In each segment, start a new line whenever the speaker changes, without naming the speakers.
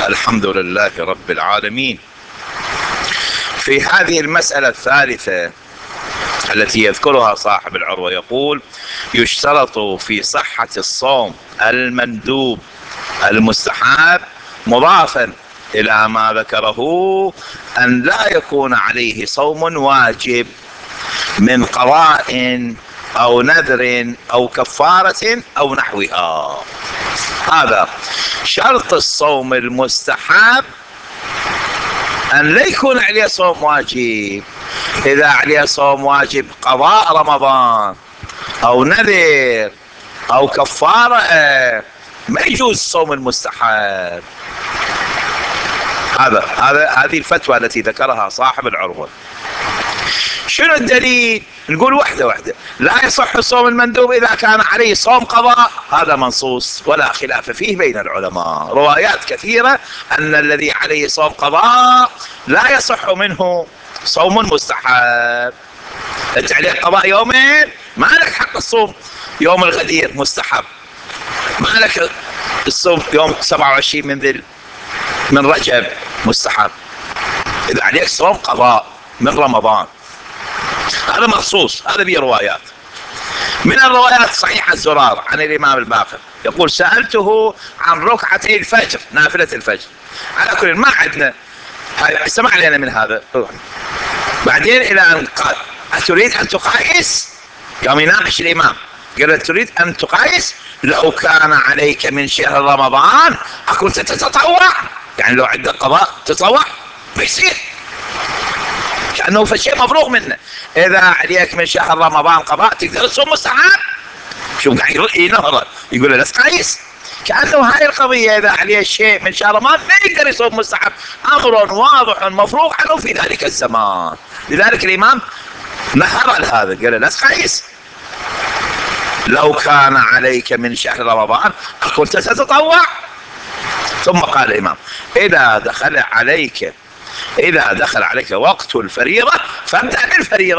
الحمد لله رب العالمين. في هذه المسألة الثالثة التي يذكرها صاحب العروة يقول: يشترط في صحة الصوم المندوب المستحب مضافا إلى ما ذكره أن لا يكون عليه صوم واجب من قضاء أو نذر أو كفارة أو نحوها. هذا شرط الصوم المستحب، أن لا يكون عليه صوم واجب. إذا عليه صوم واجب قضاء رمضان أو نذر أو كفارة ما يجوز الصوم المستحب. هذه الفتوى التي ذكرها صاحب العروة. شنو الدليل؟ نقول واحدة واحدة. لا يصح الصوم المندوب إذا كان عليه صوم قضاء، هذا منصوص ولا خلاف فيه بين العلماء، روايات كثيرة أن الذي عليه صوم قضاء لا يصح منه صوم مستحب. أنت عليك قضاء يومين، ما لك حق الصوم يوم الغدير مستحب، ما لك الصوم يوم 27 من رجب مستحب. إذا عليك صوم قضاء من رمضان هذا مخصوص، هذا به روايات. من الروايات صحيحة الزرار عن الإمام الباقر يقول: سألته عن ركعتي الفجر، نافلة الفجر. على كل ما عندنا سمع لنا من هذا. بعدين إلى أن قال: أتريد أن تقايس؟ يوم يناقش الإمام قال: تريد أن تقايس؟ لو كان عليك من شهر رمضان أكنت تتطوع؟ يعني لو عندك قضاء تطوع بيصير، كأنه فشيء مفروغ منه. إذا عليك من شهر رمضان قضاء تقدر تصوم مستحب. شو قاعد ينهض يقول له لا تقايس، كأنه هاي القضية إذا عليه شيء من شهر رمضان ما يقدر يصوم مستحب، أمر واضح مفروغ عنه في ذلك الزمان. لذلك الإمام نهر هذا قال لا تقايس. لو كان عليك من شهر رمضان أكنت تتطوع؟ ثم قال الإمام: إذا دخل عليك وقت الفريضة فابدأ بالفريضة.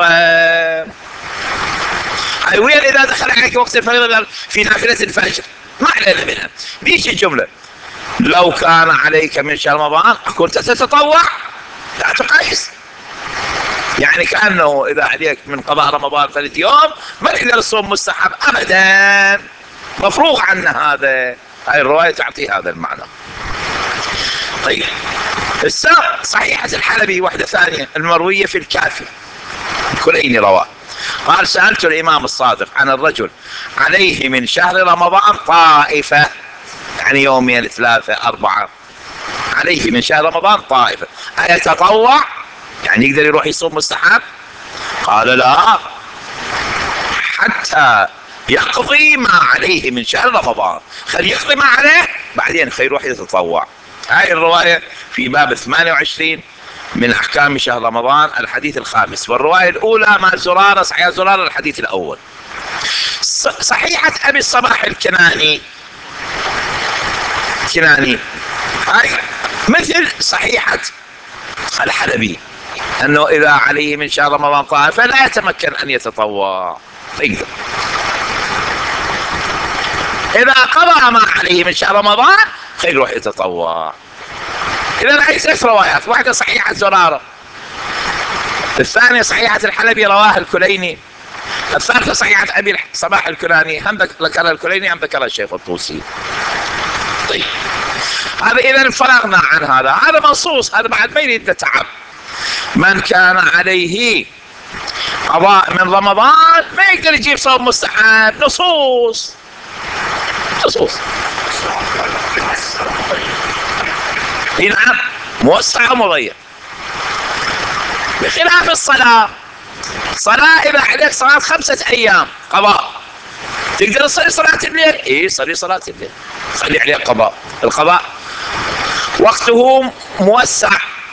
وين إذا دخل عليك وقت الفريضة في نافلة الفجر؟ ما علينا منها. ليش الجملة لو كان عليك من شهر رمضان كنت تتطوع؟ لا تقايس. يعني كأنه إذا عليك من قضاء رمضان 3 يوم ما تقدر تصوم مستحب أبدا، مفروغ عنه هذا. هاي الرواية تعطي هذا المعنى. طيب، صحيحة الحلبي واحدة ثانية المروية في الكافي الكليني رواه قال: سألت الإمام الصادق عن الرجل عليه من شهر رمضان طائفة، يعني يومين 3 4 عليه من شهر رمضان طائفة، أيتطوع؟ يعني يقدر يروح يصوم مستحب؟ قال: لا، حتى يقضي ما عليه من شهر رمضان. خلي يقضي ما عليه بعدين خلي يروح يتطوع. هاي الرواية في باب 28 من أحكام شهر رمضان الحديث الخامس، والرواية الأولى مع زرارة صحيح زرارة الحديث الأول. صحيحة أبي الصباح الكناني هاي مثل صحيحة الحلبي، أنه إذا عليه من شهر رمضان طائفة لا يتمكن أن يتطوع، يقدر. إذا قضى ما عليه من شهر رمضان خير يروح يتطوع. إذا هي 6 روايات، واحدة صحيحة زرارة، الثانية صحيحة الحلبي رواها الكليني، الثالثة صحيحة أبي صباح الكناني هم ذكرها الكليني هم ذكرها الشيخ الطوسي. طيب، هذا إذا فرغنا عن هذا منصوص، هذا بعد ما يريد تعب. من كان عليه قضاء من رمضان ما يقدر يجيب صوم مستحب، نصوص نعم، موسع ومضيق. بخلاف الصلاة إذا عليك صلاة 5 أيام قضاء تقدر تصلي صلاة الليل؟ صلي صلاة الليل، خلي عليك قضاء. القضاء وقته موسع.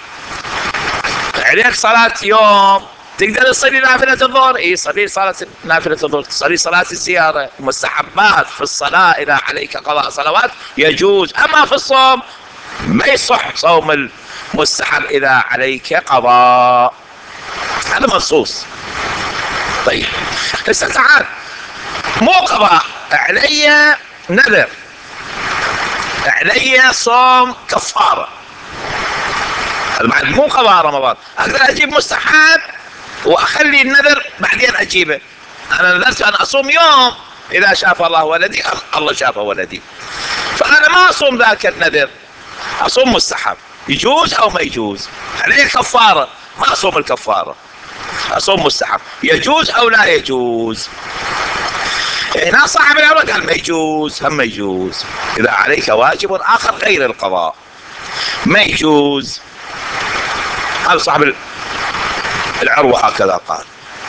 عليك صلاة يوم تقدر تصلي نافلة الظهر؟ صلي صلاة نافلة الظهر، تصلي صلاة الزيارة. مستحبات في الصلاة إذا عليك قضاء صلوات يجوز، أما في الصوم ما يصح صوم المستحب إذا عليك قضاء، هذا منصوص. طيب، هسه تعال، مو قضاء علي نذر علي صوم كفارة، بعد مو قضاء رمضان. اقدر اجيب مستحب واخلي النذر بعدين اجيبه. انا نذرت ان اصوم يوم، اذا شاف الله ولدي الله شاف ولدي، فانا ما اصوم ذاك النذر، اصوم مستحب. يجوز او ما يجوز؟ عليه كفارة، ما اصوم الكفارة، اصوم مستحب. يجوز او لا يجوز؟ هنا صاحب العروة قال ما يجوز، هم ما يجوز. اذا عليك واجب اخر غير القضاء ما يجوز. هذا صاحب العروة هكذا قال.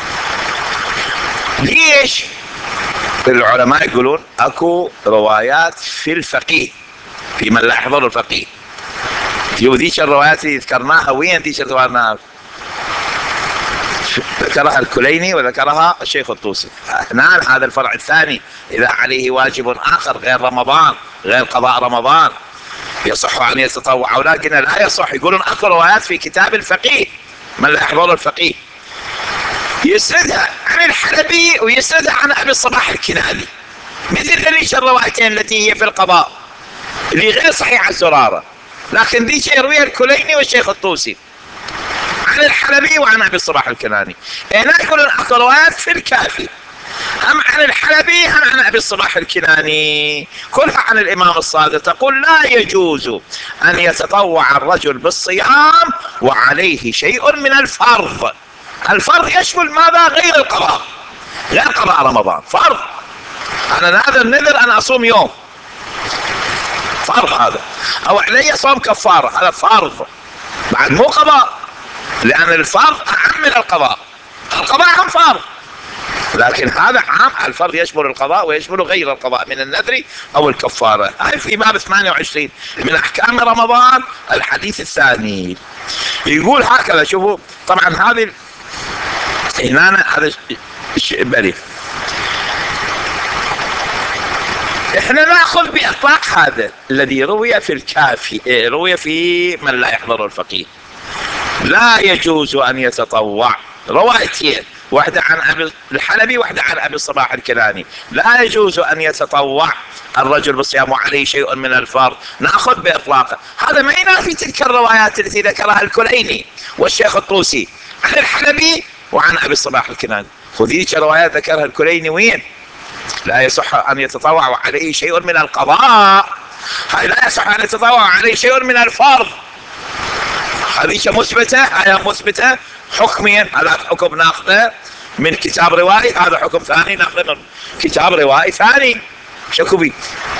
ليش؟ العلماء يقولون اكو روايات في الفقيه، في من لا يحضر الفقيه. ذيك الروايات اللي ذكرناها وين ذيك ذكرناها؟ ذكرها الكليني وذكرها الشيخ الطوسي. هنا هذا الفرع الثاني، اذا عليه واجب اخر غير رمضان، غير قضاء رمضان، يصح ان يتطوع. ولكن لا يصح. يقولون اكو روايات في كتاب الفقيه، من لا يحضر الفقيه، يسردها عن الحلبي ويسردها عن ابي الصباح الكناني، مثل ذلك الروايتين التي هي في القضاء اللي غير صحيحه الزراره، لكن ذيك يرويها الكليني والشيخ الطوسي عن الحلبي وعن ابي الصباح الكناني. هنا يقولون اكو روايات في الكافي هم عن الحلبي هم عن ابي الصباح الكناني، كلها عن الامام الصادق، تقول لا يجوز ان يتطوع الرجل بالصيام وعليه شيء من الفرض. الفرض يشمل ماذا؟ غير القضاء، غير قضاء رمضان، فرض. انا هذا النذر انا اصوم يوم، فرض هذا. او علي صوم كفارة، هذا فرض بعد مو قضاء، لان الفرض اعم من القضاء. القضاء هم فرض، لكن هذا عام. الفرض يشمل القضاء ويشمل غير القضاء من النذر او الكفارة. هاي في باب 28 من احكام رمضان الحديث الثاني. يقول هكذا، شوفوا طبعا هذه هنا هذا بلي احنا ناخذ باطلاق هذا الذي روي في الكافي، روي في من لا يحضر الفقيه. لا يجوز ان يتطوع، روايتين، واحدة عن ابي الحلبي واحدة عن ابي الصباح الكناني. لا يجوز ان يتطوع الرجل بالصيام وعليه شيء من الفرض، ناخذ باطلاقه. هذا ما ينافي تلك الروايات التي ذكرها الكليني والشيخ الطوسي عن الحلبي وعن ابي الصباح الكناني. وذيك الروايات ذكرها الكليني وين؟ لا يصح ان يتطوع وعليه شيء من القضاء، هاي لا يصح ان يتطوع وعليه شيء من الفرض. هذه مثبتة، هذا مثبتة حكميا. هذا حكم ناخذه من كتاب روائي، هذا حكم ثاني ناخذه من كتاب روائي ثاني. شكو بي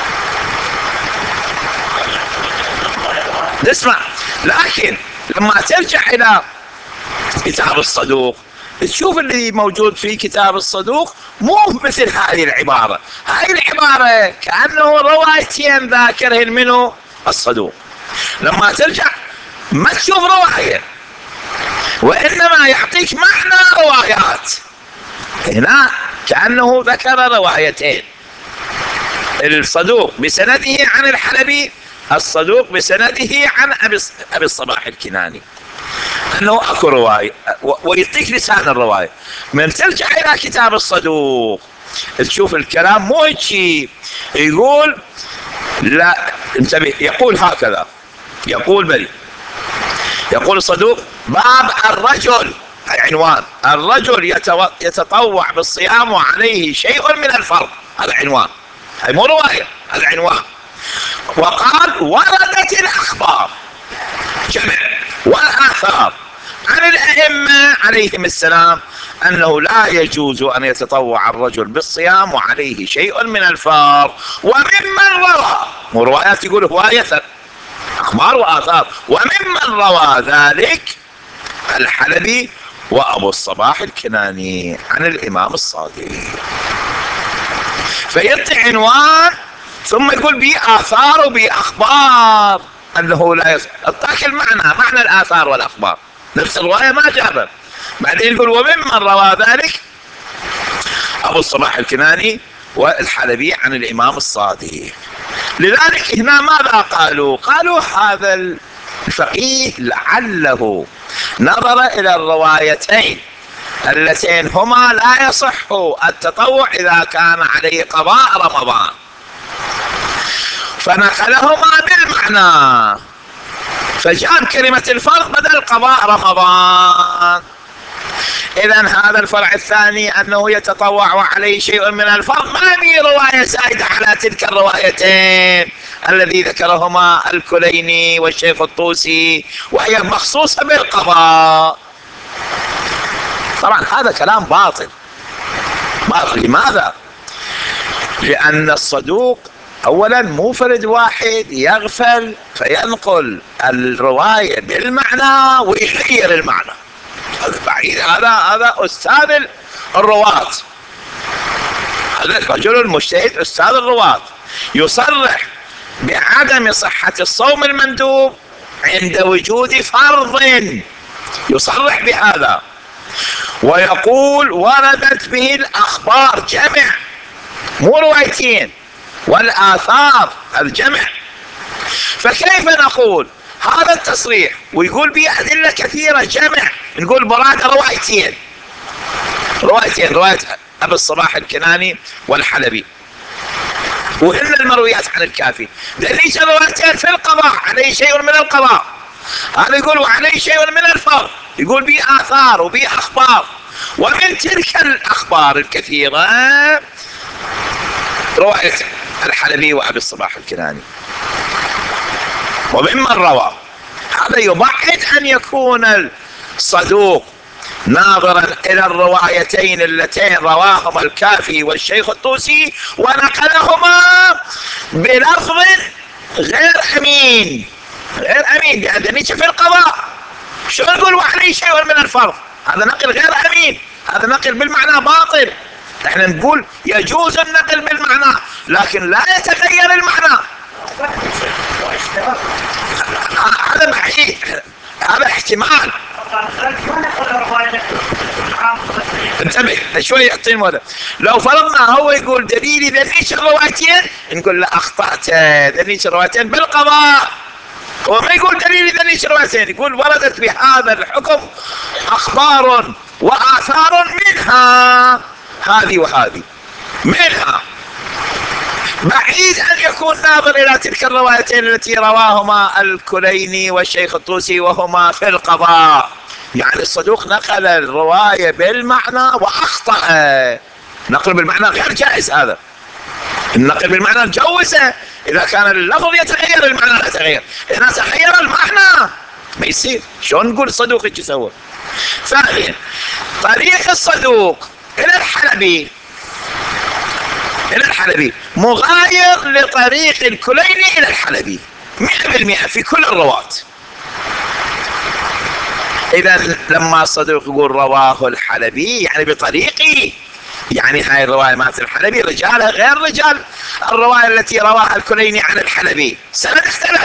نسمع. لكن لما ترجع الى كتاب الصدوق تشوف اللي موجود في كتاب الصدوق مو مثل هذه العبارة. هاي العبارة كأنه روايتين ذاكرهن منه الصدوق. لما ترجع ما تشوف رواية، وإنما يعطيك معنى روايات. هنا كأنه ذكر روايتين، الصدوق بسنده عن الحلبي، الصدوق بسنده عن أبي الصباح الكناني، أنه أكو رواية ويعطيك لسان الرواية. من ترجع إلى كتاب الصدوق تشوف الكلام مو هيك. يقول لا انتبه، يقول هكذا، يقول بلي، يقول الصدوق باب الرجل، عنوان الرجل يتطوع بالصيام وعليه شيء من الفرض، هذا عنوان، هاي مو رواية، هذا عنوان. وقال وردت الأخبار جمع والآثار عن الأئمة عليهم السلام أنه لا يجوز أن يتطوع الرجل بالصيام وعليه شيء من الفرض. وممن روى، مو روايات، يقول رواية أخبار وآثار، وممن روى ذلك الحلبي وأبو الصباح الكناني عن الإمام الصادق. فيعطي عنوان ثم يقول بي آثار وبي أخبار، أنه لا يعطيك المعنى، معنى الآثار والأخبار، نفس الرواية ما جابه. بعدين يقول وممن روى ذلك أبو الصباح الكناني والحلبي عن الإمام الصادق. لذلك هنا ماذا قالوا؟ قالوا هذا الفقيه لعله نظر إلى الروايتين اللتين هما لا يصح التطوع إذا كان عليه قضاء رمضان، فنقلهما بالمعنى، فجاب كلمة الفرض بدل قضاء رمضان. إذا هذا الفرع الثاني أنه يتطوع وعليه شيء من الفرض، ما في رواية زائدة على تلك الروايتين الذي ذكرهما الكليني والشيخ الطوسي، وهي مخصوصة بالقضاء. طبعا هذا كلام باطل. لماذا؟ لأن الصدوق أولا مو فرد واحد يغفل فينقل الرواية بالمعنى ويغير المعنى. هذا بعيد، هذا أستاذ الرواة، هذا الرجل المجتهد أستاذ الرواة يصرح بعدم صحة الصوم المندوب عند وجود فرض، يصرح بهذا ويقول وردت به الأخبار جمع، مو روايتين، والآثار الجمع. فكيف نقول هذا التصريح ويقول به أدلة كثيرة جمع، نقول مراد روايتين، رواية أبي الصباح الكناني والحلبي وإن المرويات عن الكافي، ليش الروايتين في القضاء عليه شيء من القضاء، هذا يقول وعليه شيء من الفرض، يقول به آثار وبه أخبار، ومن تلك الأخبار الكثيرة رواية الحلبي وأبي الصباح الكناني. وممن روى هذا يبعد أن يكون الصدوق ناظرا إلى الروايتين اللتين رواهما الكافي والشيخ الطوسي ونقلهما بلفظ غير أمين، غير أمين، لأن ليس في القضاء. شو نقول وعليه شيء من الفرض؟ هذا نقل غير أمين، هذا نقل بالمعنى باطل. احنا نقول يجوز النقل بالمعنى لكن لا يتغير المعنى. هذا بعيد، هذا احتمال. انتبه شوي، يعطيني موضوع. لو فرضنا هو يقول دليلي ذنيش الروايتين، نقول لا أخطأت، ذنيش الروايتين بالقضاء. وما يقول دليلي ذنيش الروايتين، يقول وردت بهذا الحكم أخبار وآثار منها هذه وهذه، منها. بعيد أن يكون ناظر إلى تلك الروايتين التي رواهما الكليني والشيخ الطوسي وهما في القضاء. يعني الصدوق نقل الرواية بالمعنى وأخطأ. نقل بالمعنى غير جائز، هذا النقل بالمعنى جوزه إذا كان اللفظ يتغير المعنى لا يتغير، إذا تغير المعنى ما يصير. شلون نقول الصدوق ايش يسوي؟ ثانيا طريق الصدوق إلى الحلبي مغاير لطريق الكليني إلى الحلبي 100% في كل الرواة. إذا لما الصدوق يقول رواه الحلبي يعني بطريقي، يعني هاي الرواية مات الحلبي رجالها غير رجال الرواية التي رواها الكليني عن الحلبي، السند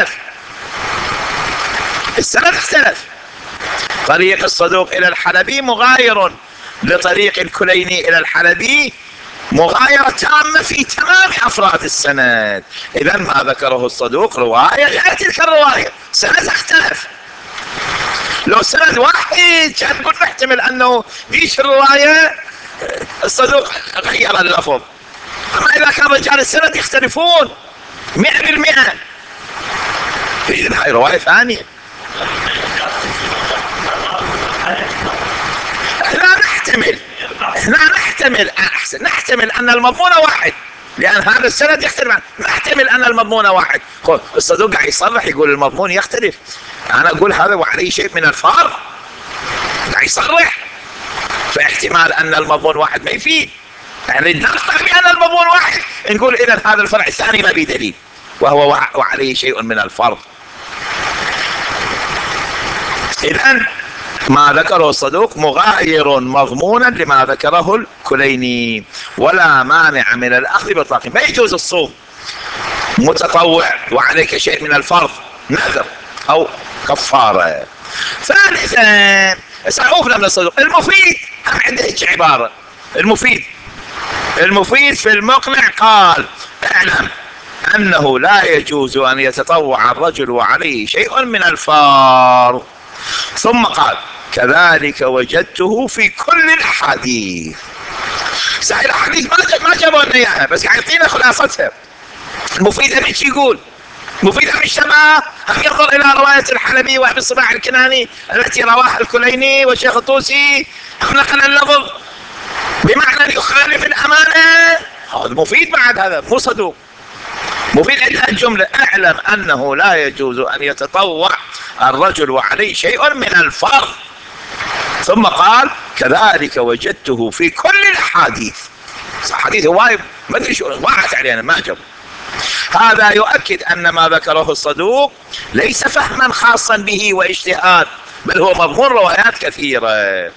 اختلف. طريق الصدوق إلى الحلبي مغاير لطريق الكليني إلى الحلبي مغايرة تامة في تمام أفراد السند. إذا ما ذكره الصدوق رواية غير تلك الرواية، سند اختلف. لو سند واحد كان نقول نحتمل أنه ليش الرواية الصدوق غير اللفظ، أما إذا كان رجال السند يختلفون 100%، إذن هاي رواية ثانية. نحتمل أن المضمون واحد، لأن هذا السند يختلف. نحتمل أن المضمون واحد. الصدوق قاعد يصرح يقول المضمون يختلف، أنا أقول هذا وعليه شيء من الفرض، قاعد يصرح، فاحتمال أن المضمون واحد ما يفيد. يعني نقطع بأن المضمون واحد نقول إذا هذا الفرع الثاني ما بدليل وهو وعليه شيء من الفرض. إذن ما ذكره الصدوق مغاير مضمونا لما ذكره الكليني، ولا مانع من الأخذ بالطاق. ما يجوز الصوم متطوع وعليك شيء من الفرض، نذر أو كفارة. ثالثا سأعوفنا من الصدوق المفيد، هم عنده عبارة المفيد في المقنع قال اعلم أنه لا يجوز أن يتطوع الرجل وعليه شيء من الفرض. ثم قال كذلك وجدته في كل الأحاديث. صحيح الأحاديث ما جابوا لنا إياها، بس يعطينا خلاصتها. المفيد ايش يقول؟ مفيد أم اشتبه؟ أم ينظر إلى رواية الحلبي وأبي الصباح الكناني التي رواها الكليني والشيخ الطوسي، أم نقل اللفظ بمعنى يخالف الأمانة؟ هذا مفيد بعد، هذا مو صدوق. مفيد عندها الجملة: اعلم أنه لا يجوز أن يتطوع الرجل وعليه شيء من الفرض. ثم قال: كذلك وجدته في كل الأحاديث. حديث وايد ما ادري شو ضاعت علينا ما جاب. هذا يؤكد أن ما ذكره الصدوق ليس فهما خاصا به واجتهاد، بل هو مضمون روايات كثيرة.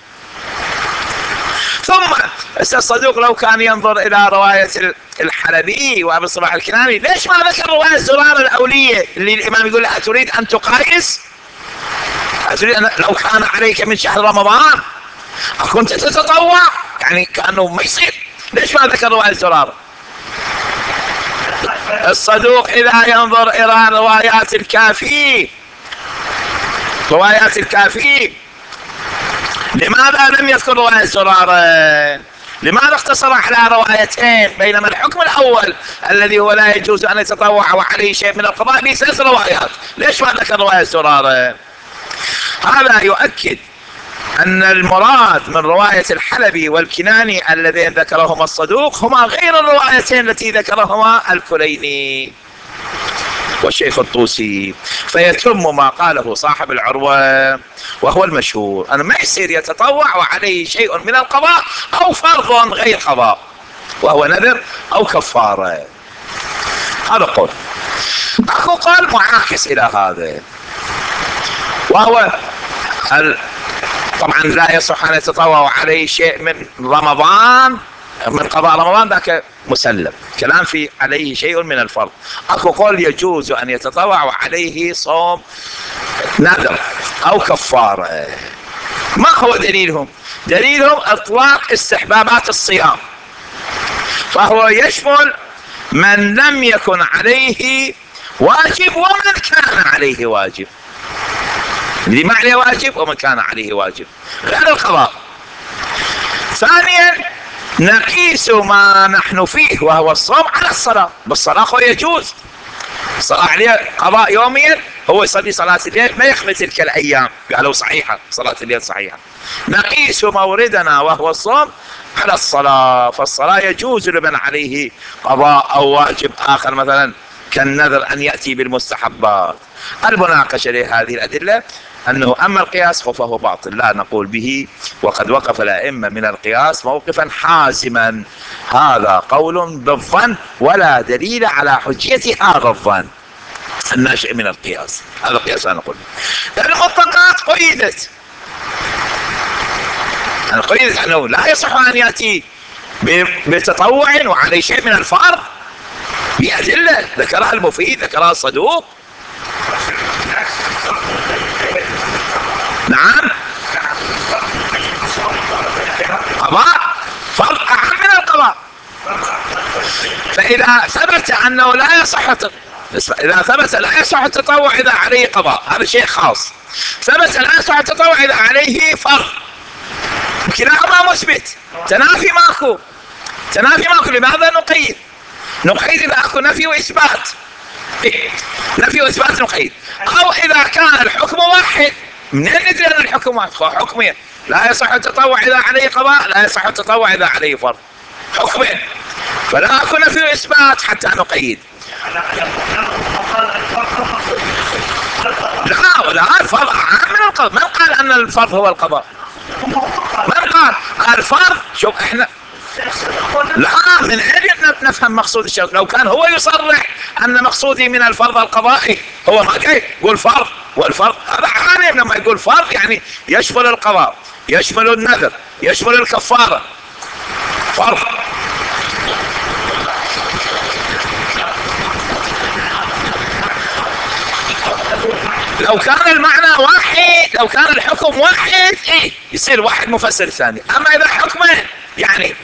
ثم الصدوق لو كان ينظر إلى رواية الحلبي وأبي الصباح الكناني، ليش ما ذكر رواية زرار الأولية اللي الإمام يقول: أتريد أن تقايس؟ أتريد لو كان عليك من شهر رمضان أكنت تتطوع؟ يعني كأنه ما يصير. ليش ما ذكر رواية زرار؟ الصدوق إذا ينظر إلى روايات الكافي، لماذا لم يذكر رواية زرارة؟ لماذا اقتصر على روايتين بينما الحكم الأول الذي هو لا يجوز أن يتطوع وعليه شيء من القضاء به 3 روايات؟ ليش ما ذكر رواية زرارة؟ هذا يؤكد أن المراد من رواية الحلبي والكناني الذين ذكرهما الصدوق هما غير الروايتين التي ذكرهما الكليني والشيخ الطوسي. فيتم ما قاله صاحب العروة وهو المشهور: أنه ما يصير يتطوع وعليه شيء من القضاء أو فرض غير قضاء، وهو نذر أو كفارة. هذا قول. أكو قول معاكس إلى هذا، وهو طبعا لا يصح أن يتطوع عليه شيء من رمضان، من قضاء رمضان، ذاك مسلم. كلام في عليه شيء من الفرض. أكو قول يجوز أن يتطوع وعليه صوم نذر أو كفارة. ما هو دليلهم؟ دليلهم إطلاق استحبابات الصيام، فهو يشمل من لم يكن عليه واجب ومن كان عليه واجب. اللي ما عليه واجب ومن كان عليه واجب غير القضاء. ثانيا نقيس ما نحن فيه وهو الصوم على الصلاة. بالصلاة هو يجوز، الصلاة عليه قضاء يوميا، هو يصلي صلاة الليل ما يخلي تلك الأيام، قالوا صحيحة صلاة الليل صحيحة. نقيس موردنا وهو الصوم على الصلاة، فالصلاة يجوز لمن عليه قضاء أو واجب آخر مثلا كالنذر أن يأتي بالمستحبات. المناقشة لهذه الأدلة أنه أما القياس فهو باطل لا نقول به، وقد وقف الأئمة من القياس موقفا حاسما. هذا قول بالظن ولا دليل على حجية هذا الظن الناشئ من القياس. هذا قياس لا نقول. المطلقات قيدت، قيدت أنه لا يصح أن يأتي بتطوع وعليه شيء من الفرض بأدلة ذكرها المفيد ذكرها الصدوق. نعم، قضاء فرض أهم من القضاء. فإذا ثبت أنه لا يصح، إذا ثبت لا يصح التطوع إذا عليه قضاء، هذا شيء خاص. ثبت لا يصح التطوع إذا عليه فرض، كلاهما مثبت. تنافي ماكو، تنافي ماكو. لماذا نقيد؟ نقيد إذا أكو نفي وإثبات، نفي وإثبات نقيد. أو إذا كان الحكم واحد، منين ندري أن الحكم واحد؟ حكمين: لا يصح التطوع إذا عليه قضاء، لا يصح التطوع إذا عليه فرض، حكمين. فلا أكو نفي وإثبات حتى نقيد. لا الفرض أهم من القضاء. من قال أن الفرض هو القضاء؟ من قال؟ الفرض. شوف احنا لا، من أين نفهم مقصود الشيخ؟ لو كان هو يصرح أن مقصودي من الفرض القضائي، هو ما كان يقول فرض، والفرض هذا عالم لما يقول فرض يعني يشمل القضاء، يشمل النذر، يشمل الكفارة، فرض. لو كان المعنى واحد، لو كان الحكم واحد، ايه يصير واحد مفسر الثاني. اما اذا حكمه يعني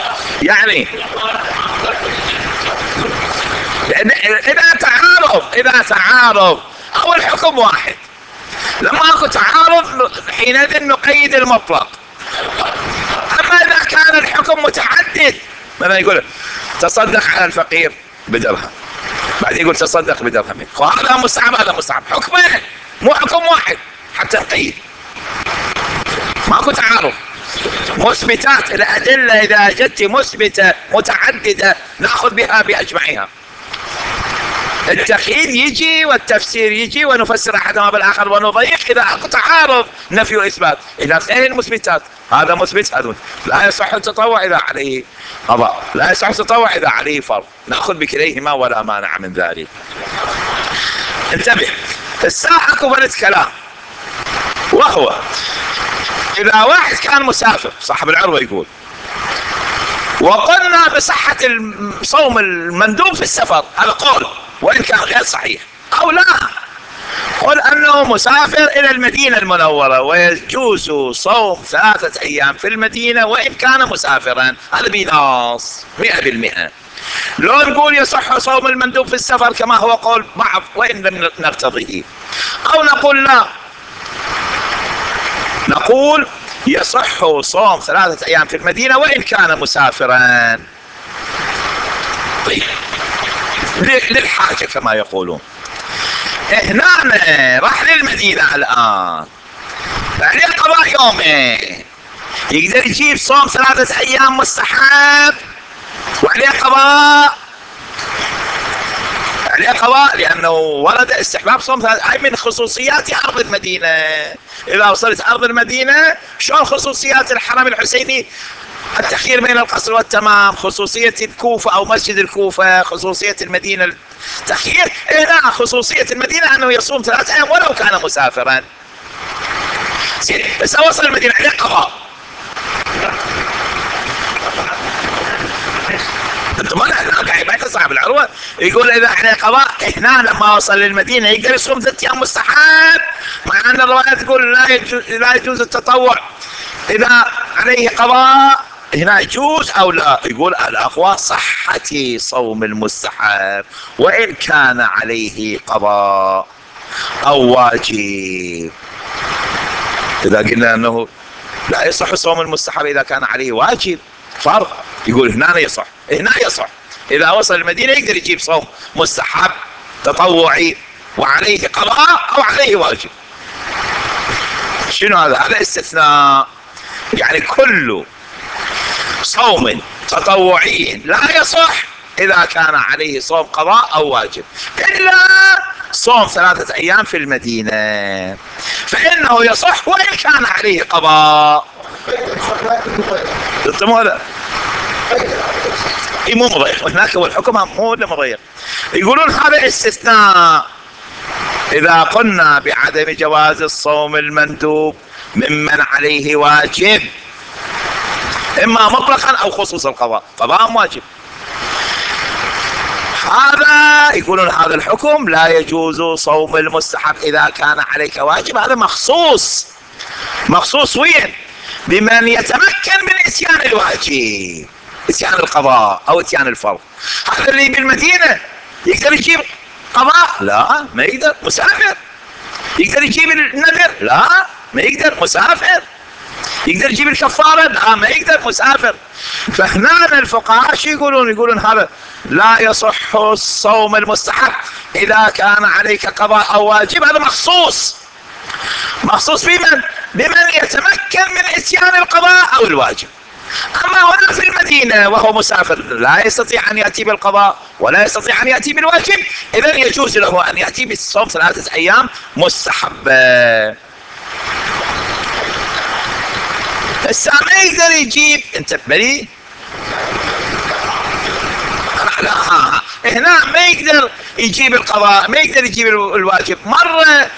اذا تعارض او الحكم واحد، لما اكو تعارض حينئذ نقيد المطلق. اما اذا كان الحكم متعدد، مثلا يقول تصدق على الفقير بدرهم، بعدين يقول تصدق بدرهمين، وهذا مستحب هذا مستحب، حكمين مو حكم واحد حتى نقيد، ماكو تعارض. مثبتات الأدلة إذا جدت مثبتة متعددة نأخذ بها بأجمعها. التقييد يجي والتفسير يجي ونفسر أحدهما بالآخر ونضيق إذا أكو تعارض نفي وإثبات. إذا اثنين المثبتات هذا مثبت هذا لا يصح التطوع إذا عليه قضاء، لا يصح التطوع إذا عليه فرض، نأخذ بكليهما ولا مانع من ذلك. انتبه، الساعة أكو بلد كلام، وهو إذا واحد كان مسافر صاحب العروة يقول وقلنا بصحة صوم المندوب في السفر، هذا قول وإن كان غير صحيح، أو لا قل أنه مسافر إلى المدينة المنورة ويجوز صوم 3 أيام في المدينة وإن كان مسافرا، هذا بنص 100%. لو نقول يصح صوم المندوب في السفر كما هو قول بعض وإن لم نقتضيه، أو نقول لا، نقول يصح صوم 3 أيام في المدينة وإن كان مسافرا. طيب للحاجة كما يقولون، هنا راح للمدينة الآن عليه قضاء يومين، يقدر يجيب صوم 3 أيام مستحب وعليه قضاء، عليه قضاء لأنه ورد استحباب صوم 3. هاي من خصوصيات أرض المدينة. إذا وصلت أرض المدينة شلون خصوصيات الحرم الحسيني؟ التخيير بين القصر والتمام، خصوصية الكوفة أو مسجد الكوفة، خصوصية المدينة التخيير. لا، خصوصية المدينة أنه يصوم 3 أيام ولو كان مسافرا. بس وصل المدينة عليه قضاء. انتم ما قاعد ما صاحب العروة يقول إذا عليه قضاء، هنا لما وصل للمدينة يقدر يصوم 3 أيام مستحب، مع أن الرواية تقول لا يجوز التطوع إذا عليه قضاء. هنا يجوز أو لا؟ يقول الأقوى صحة صوم المستحب وإن كان عليه قضاء أو واجب. إذا قلنا أنه لا يصح صوم المستحب إذا كان عليه واجب فرض، يقول هنا يصح، هنا يصح إذا وصل المدينة يقدر يجيب صوم مستحب تطوعي وعليه قضاء أو عليه واجب. شنو هذا؟ هذا استثناء، يعني كل صوم تطوعي لا يصح إذا كان عليه صوم قضاء أو واجب، إلا صوم 3 أيام في المدينة فإنه يصح وإن كان عليه قضاء. قلتم هذا؟ مو مضيق، هناك هو الحكم مو مضيق. يقولون هذا استثناء إذا قلنا بعدم جواز الصوم المندوب ممن عليه واجب، إما مطلقا أو خصوص القضاء، قضاء واجب. هذا يقولون هذا الحكم لا يجوز صوم المستحب إذا كان عليك واجب، هذا مخصوص. مخصوص وين؟ بمن يتمكن من إتيان الواجب، إتيان القضاء أو إتيان الفرض. هذا اللي بالمدينة يقدر يجيب قضاء؟ لا ما يقدر، مسافر. يقدر يجيب النذر؟ لا ما يقدر، مسافر. يقدر يجيب الكفارة؟ لا ما يقدر، مسافر. فهنا الفقهاء شو يقولون؟ يقولون هذا لا يصح الصوم المستحب إذا كان عليك قضاء أو واجب، هذا مخصوص. مخصوص بمن يتمكن من إتيان القضاء أو الواجب. أما هنا في المدينة وهو مسافر لا يستطيع أن يأتي بالقضاء ولا يستطيع أن يأتي بالواجب، إذن يجوز له أن يأتي بالصوم 3 أيام مستحبة. بس ما يقدر يجيب، انت بريء. لا هنا ما يقدر يجيب القضاء، ما يقدر يجيب الواجب. مرة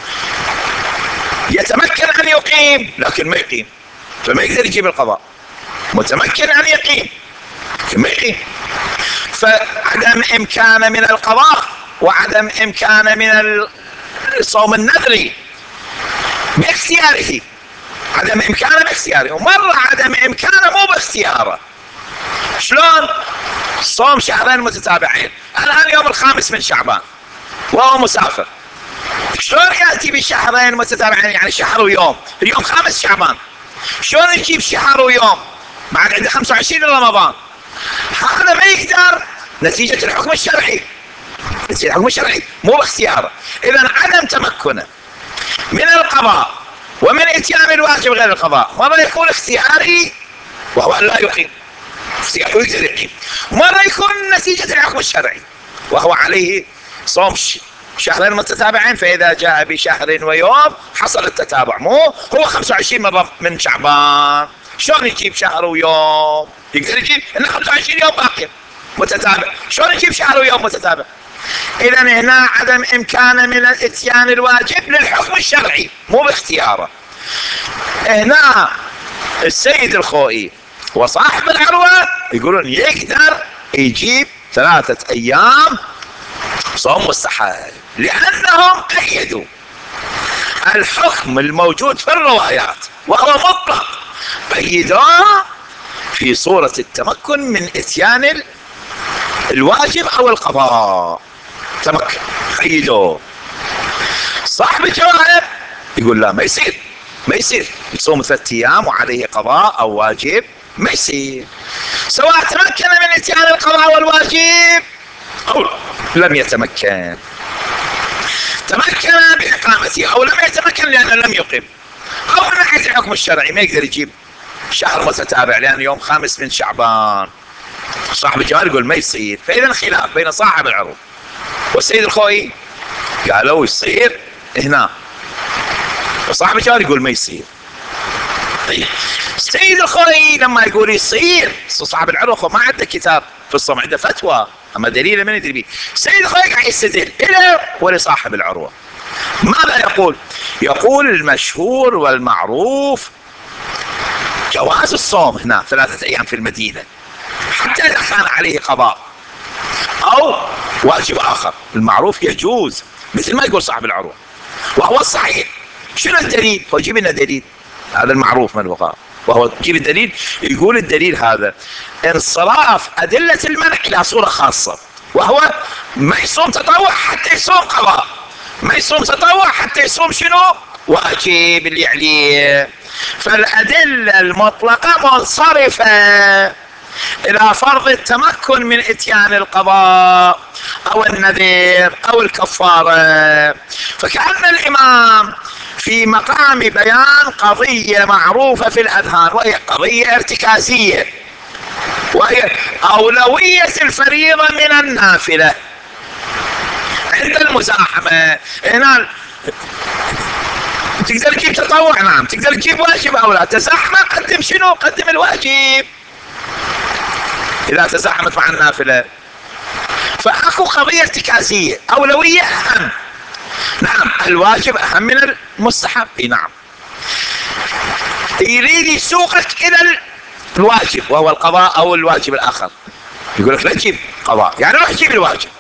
يتمكن أن يقيم لكن ما يقيم، فما يقدر يجيب القضاء. متمكن أن يقيم لكن ما يقيم، فعدم إمكان من القضاء وعدم إمكان من الصوم النذري باختياره، عدم إمكانه باختياره، ومرة عدم إمكانه مو باختياره. شلون؟ صوم 2 شهر متتابعين، الآن يوم 5 من شعبان وهو مسافر، شلون يأتي بشهرين متتابعين؟ يعني شهر ويوم، اليوم 5 شعبان، شلون يجيب شهر ويوم بعد عنده 25 رمضان؟ هذا ما يقدر نتيجة الحكم الشرعي. يصير حكم الشرعي مو باختياره. اذا عدم تمكنه من القضاء ومن اتيان الواجب غير القضاء مرة يكون اختياري وهو أن لا يقيم، اختياره يقدر يقيم، مرة يكون نتيجة الحكم الشرعي وهو عليه صوم شهرين متتابعين، فإذا جاء بشهر ويوم حصل التتابع. مو هو 25 مرة من شعبان، شلون يجيب شهر ويوم؟ يقدر يجيب إنه 25 يوم باقي متتابع، شلون يجيب شهر ويوم متتابع؟ إذا هنا عدم إمكانه من الإتيان الواجب للحكم الشرعي مو باختياره. هنا السيد الخوئي وصاحب العروة يقولون يقدر يجيب 3 أيام صوم مستحب، لأنهم قيدوا الحكم الموجود في الروايات وهو مطلق، قيدوه في صورة التمكن من إتيان الواجب أو القضاء، تمكن قيدوه. صاحب الجواهر يقول لا، ما يصير، ما يصير يصوم 3 أيام وعليه قضاء أو واجب، ما يصير، سواء تمكن من اتيان القضاء والواجب أو لم يتمكن، تمكن بإقامته أو لم يتمكن لأنه لم يقم، أو من ناحية الحكم الشرعي ما يقدر يجيب شهر متتابع لأن يوم 5 من شعبان. صاحب الجوهر يقول ما يصير. فإذا خلاف بين صاحب العروض والسيد الخوئي، قالوا يصير هنا، وصاحب الجوهر يقول ما يصير. طيب السيد الخوئي لما يقول يصير، صاحب العروة ما عنده كتاب في الصوم، عنده فتوى، اما دليل من يدري به. السيد الخوئي قاعد يستدل له ولصاحب العروة. ماذا يقول؟ يقول المشهور والمعروف جواز الصوم هنا 3 أيام في المدينة، حتى إذا كان عليه قضاء أو واجب آخر، المعروف يجوز مثل ما يقول صاحب العروة، وهو الصحيح. شنو الدليل؟ هو جيب لنا دليل، هذا المعروف من الفقهاء، وهو جيب الدليل. يقول الدليل هذا انصراف أدلة المنع إلى صورة خاصة، وهو ما يصوم تطوع حتى يصوم قضاء، ما يصوم تطوع حتى يصوم شنو؟ واجب اللي عليه. فالأدلة المطلقة منصرفة إلى فرض التمكن من إتيان القضاء أو النذير أو الكفارة. فكأن الإمام في مقام بيان قضية معروفة في الأذهان، وهي قضية ارتكازية، وهي أولوية الفريضة من النافلة عند المزاحمة. هنا تقدر تجيب تطوع، نعم، تقدر تجيب واجب أو لا، تزاحمة قدم شنو؟ قدم الواجب إذا تزاحمت مع النافلة. فأكو قضية ارتكازية، أولوية أهم. نعم الواجب أهم من المستحب، نعم. يريد يسوقك إلى الواجب وهو القضاء أو الواجب الآخر، يقول لك لا تجيب قضاء، يعني روح تجيب الواجب،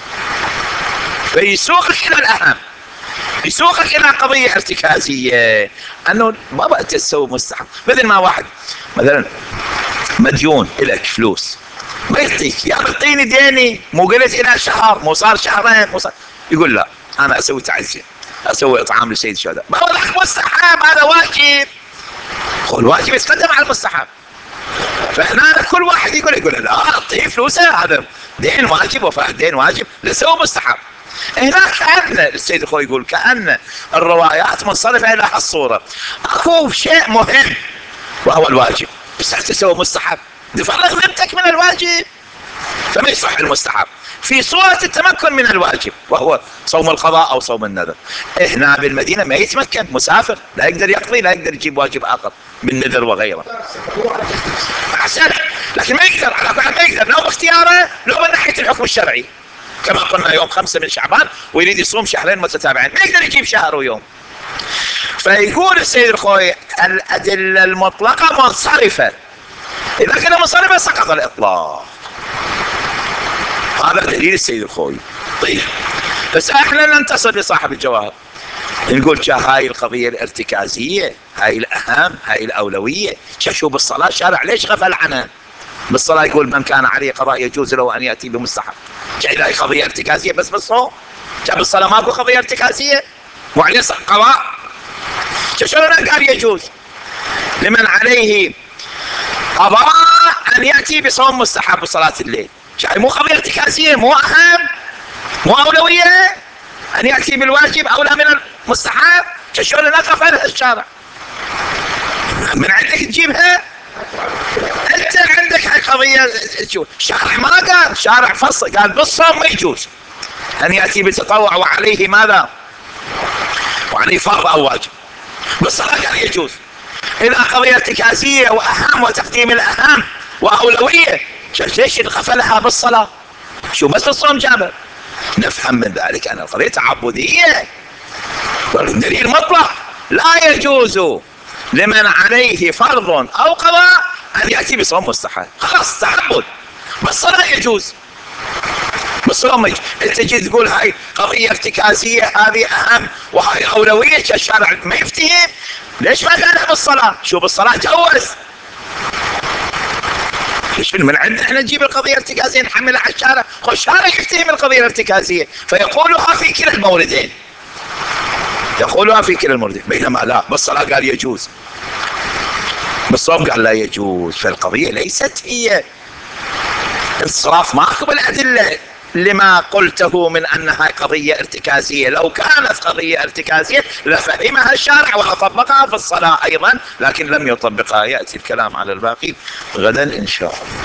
فيسوقك إلى الأهم، يسوقك إلى قضية ارتكازية، أنه ما بقى تسوي مستحب. مثل ما واحد مثلا مديون إلك فلوس ما يعطيك، يا بطيني ديني، مو قلت إلى شهر، مو صار شهرين، مو صار، يقول لا أنا أسوي تعزية، أسوي إطعام لسيد الشهداء، ما هو مستحب، هذا واجب، الواجب يتقدم على المستحب. فهنا كل واحد يقول لا أعطيه فلوسه، هذا دين واجب، وفاء دين واجب، لسوي مستحب. هنا كأن السيد الخوئي يقول كأن الروايات منصرفة إلى هالصورة، أكو شيء مهم وهو الواجب، بس تسوي مستحب، تفرغ ذمتك من الواجب، فما يصح المستحب في صورة التمكن من الواجب وهو صوم القضاء أو صوم النذر. هنا بالمدينة ما يتمكن، مسافر لا يقدر يقضي، لا يقدر يجيب واجب آخر من نذر وغيره، أحسن، لكن ما يقدر، على كل ما يقدر، لو باختياره لو من ناحية الحكم الشرعي، كما قلنا يوم 5 من شعبان ويريد يصوم شهرين متتابعين ما يقدر يجيب شهر ويوم. فيقول السيد الخوئي الأدلة المطلقة منصرفة، إذا كان منصرفة سقط الإطلاق، هذا دليل السيد الخوئي. طيب بس احنا ننتصر لصاحب الجواهر، نقول هاي القضية الارتكازية، هاي الأهم، هاي الأولوية. شو بالصلاة شارع ليش غفل عنها؟ بالصلاة يقول من كان عليه قضاء يجوز له أن يأتي بمستحب، هاي قضية ارتكازية بس بالصوم، بالصلاة ماكو قضية ارتكازية، مو عليه قضاء، شلون قال يجوز لمن عليه قضاء أن يأتي بصوم مستحب بصلاة الليل؟ مو قضية ارتكازية، مو أهم. مو أولوية أن يأتي بالواجب أولى من المستحب؟ شلون نقف على الشارع من عندك تجيبها؟ أنت عندك قضية تشوف الشارع ما قال، الشارع فصل قال بالصوم ما يجوز أن يأتي بتطوع وعليه ماذا؟ وعليه فرض أو واجب. بالصلاة قال يجوز. إذا قضية ارتكازية وأهم وتقديم الأهم وأولوية ليش غفلها بالصلاة؟ شو بس الصوم جابه؟ نفهم من ذلك أن القضية تعبدية، والدليل مطلق لا يجوز لمن عليه فرض أو قضاء أن يأتي بصوم مستحب، خلاص تعبد. بالصلاة يجوز، بالصوم يجوز. أنت تجي تقول هاي قضية ارتكازية هذه أهم وهاي أولوية، الشارع ما يفتهم ليش ما قالها بالصلاة؟ شو بالصلاة جوز. ليش من عندنا احنا نجيب القضية الارتكازية نحملها على الشارع؟ الشارع يفتهم القضية الارتكازية فيقولها في كلا الموردين، يقولها في كلا الموردين، بينما لا بالصلاة قال يجوز، بالصوم قال لا يجوز. فالقضية ليست هي انصراف ماكو بالأدلة لما قلته من أنها قضية ارتكازية. لو كانت قضية ارتكازية لفهمها الشارع وطبقها في الصلاة أيضا، لكن لم يطبقها. يأتي الكلام على الباقي غدا إن شاء الله.